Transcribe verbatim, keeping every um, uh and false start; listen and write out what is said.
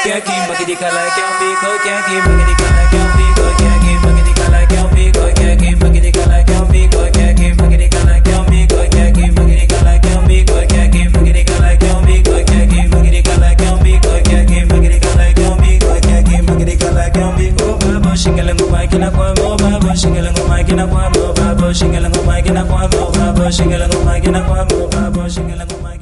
aqui, magidi cala que é um bico, que aqui, magidi cala que é um bico, que aqui, magidi cala que é um bico, que aqui, magidi cala que é um bico, que aqui, magidi cala que é um bico, que aqui, magidi cala que é um bico, que aqui, magidi cala que é um bico, que aqui, magidi cala que é um bico, que aqui, magidi cala que é um bico, que aqui, magidi cala que é um bico, babo, xingalango máquina com amor, babo, xingalango máquina com amor, babo, xingalango máquina com amor, babo, xingalango máquina com amor, babo, xingalango máquina